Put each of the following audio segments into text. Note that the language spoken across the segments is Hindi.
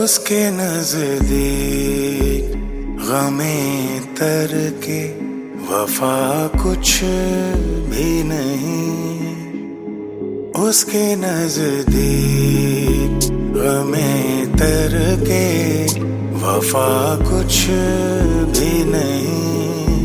उसके नजदीक गमे तर के वफा कुछ भी नहीं। उसके नजदीक गमे तर के वफा कुछ भी नहीं।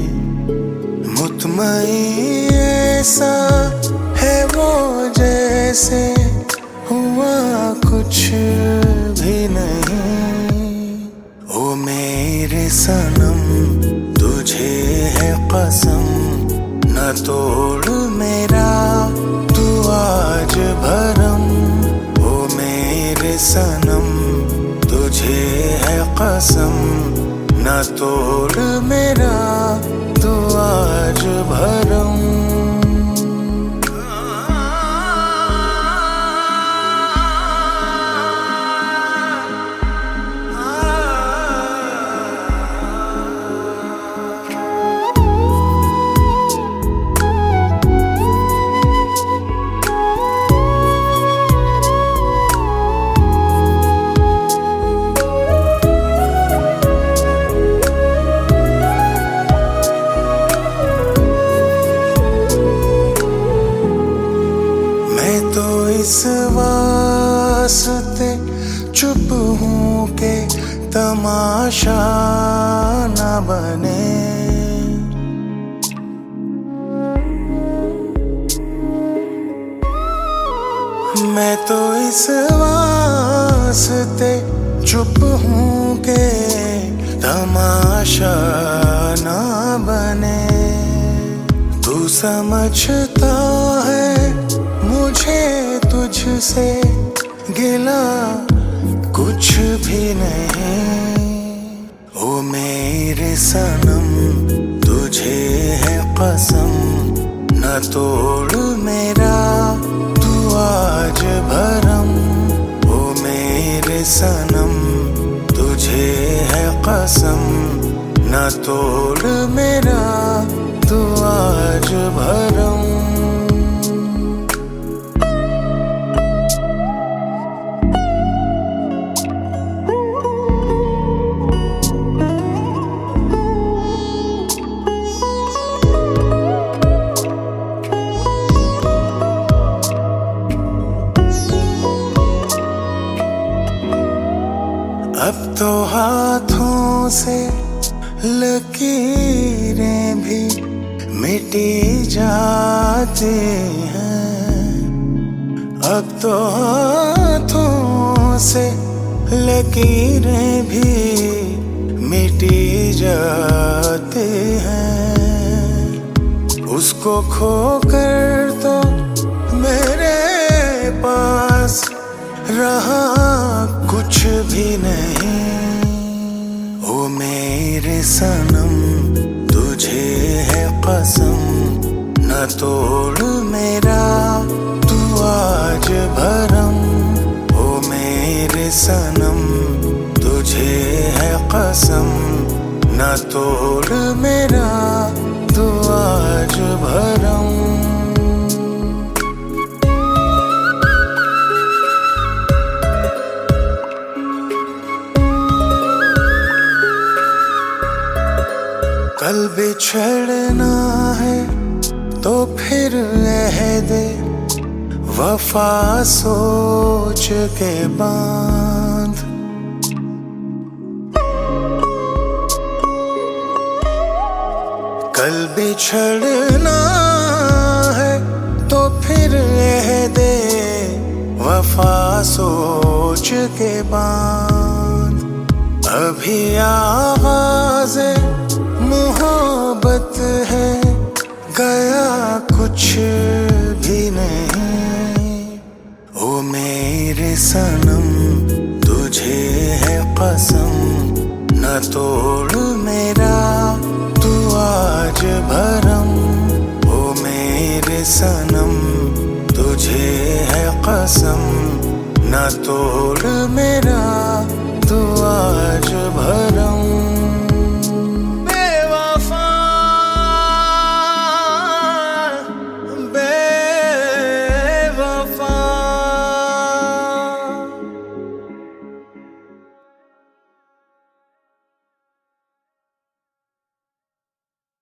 मुतमईन ऐसा है वो जैसे हुआ कुछ भी नहीं। ओ मेरे सनम तुझे है कसम, न तोड़ मेरा तू आज भरम। ओ मेरे सनम तुझे है कसम, न तोड़ मेरा तू आज भरम। इस वास्ते चुप हूँ के तमाशा न बने। मैं तो इस वास्ते चुप हूँ के तमाशा न बने। तू समझता है मुझे तुझसे गिला कुछ भी नहीं। ओ मेरे सनम तुझे है कसम, न तोड़ मेरा तू आज भरम। ओ मेरे सनम तुझे है कसम, न तोड़ मेरा तू आज भरम। अब तो हाथों से लकीरें भी मिटी जाती हैं। अब तो हाथों से लकीरें भी मिटी जाती हैं। उसको खोकर तो मेरे पास रहा कुछ भी नहीं। ओ मेरे सनम तुझे है कसम, न तोड़ मेरा तू आज भरम। ओ मेरे सनम तुझे है कसम, न तोड़ मेरा तू आज भरम। कल बिछड़ना है तो फिर अहदे वफा सोच के बांध। कल बिछड़ना है तो फिर अहदे वफा सोच के बांध। अभी आगाज़ मोहब्बत है, गया कुछ भी नहीं। ओ मेरे सनम तुझे है कसम, न तोड़ मेरा तू आज भरम। ओ मेरे सनम तुझे है कसम, न तोड़ मेरा तू आज भरम।